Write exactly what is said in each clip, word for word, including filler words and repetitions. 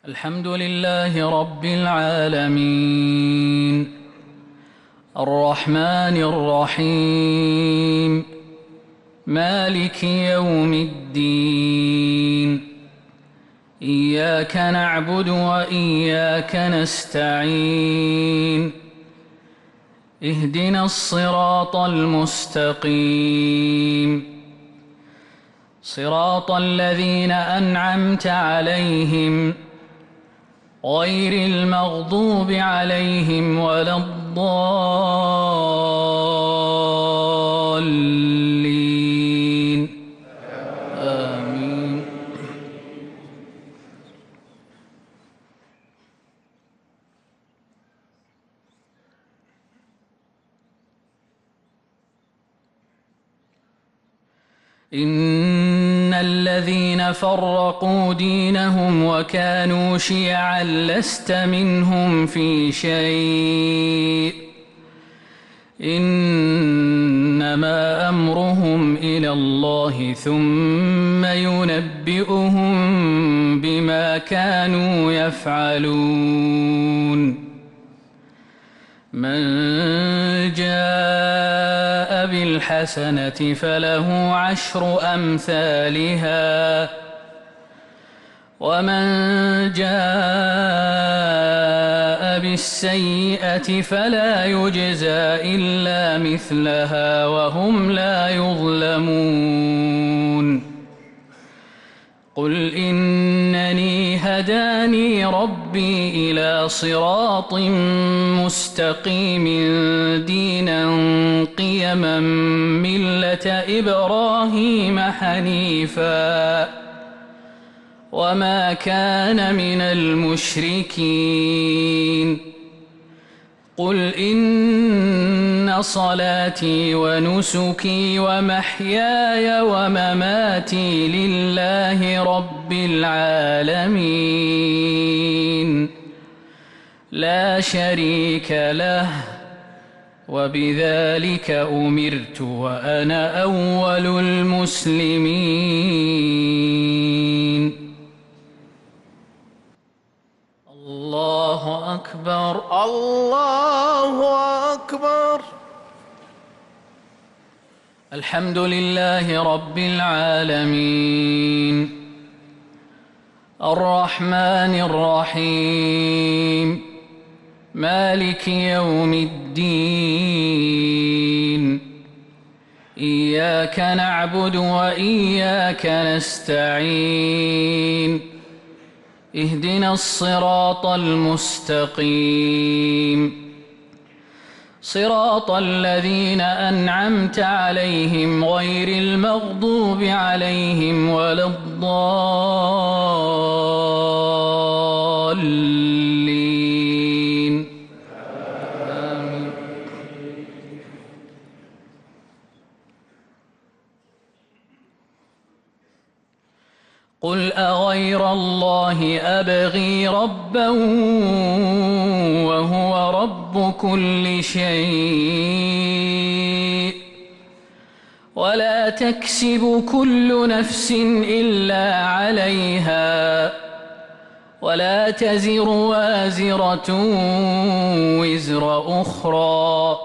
الحمد لله رب العالمين الرحمن الرحيم مالك يوم الدين إياك نعبد وإياك نستعين اهدنا الصراط المستقيم صراط الذين أنعمت عليهم غير المغضوب عليهم ولا الضالين آمين. إن الذين فرقوا دينهم وكانوا شيعا لست منهم في شيء إنما أمرهم إلى الله ثم ينبئهم بما كانوا يفعلون. من جاء بالحسنة فله عشر أمثالها ومن جاء بالسيئة فلا يجزى إلا مثلها وهم لا يظلمون. قل إنني هداني ربي إلى صراط مستقيم دينا قيما ملة إبراهيم حنيفا وما كان من المشركين. قل إن صلاتي ونسكي ومحياي ومماتي لله رب العالمين لا شريك له وبذلك أمرت وأنا أول المسلمين. الله أكبر الله أكبر. الحمد لله رب العالمين الرحمن الرحيم مالك يوم الدين إياك نعبد وإياك نستعين اهدنا الصراط المستقيم صراط الذين أنعمت عليهم غير المغضوب عليهم ولا الضالين آمين. قل أغير الله أبغي ربا وهو رب كل شيء ولا تكسب كل نفس إلا عليها ولا تزر وازرة وزر أخرى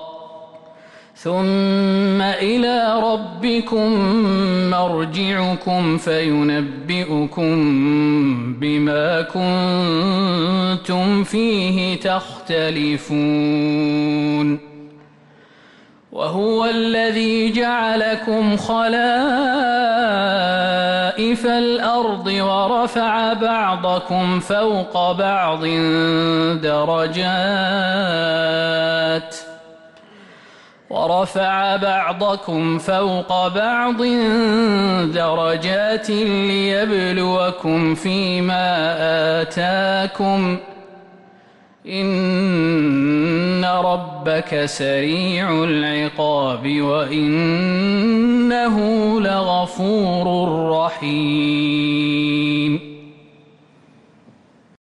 ثم إلى ربكم مرجعكم فينبئكم بما كنتم فيه تختلفون. وهو الذي جعلكم خلائف الأرض ورفع بعضكم فوق بعض درجات ورفع بعضكم فوق بعض درجات ليبلوكم فيما آتاكم إن ربك سريع العقاب وإنه لغفور رحيم.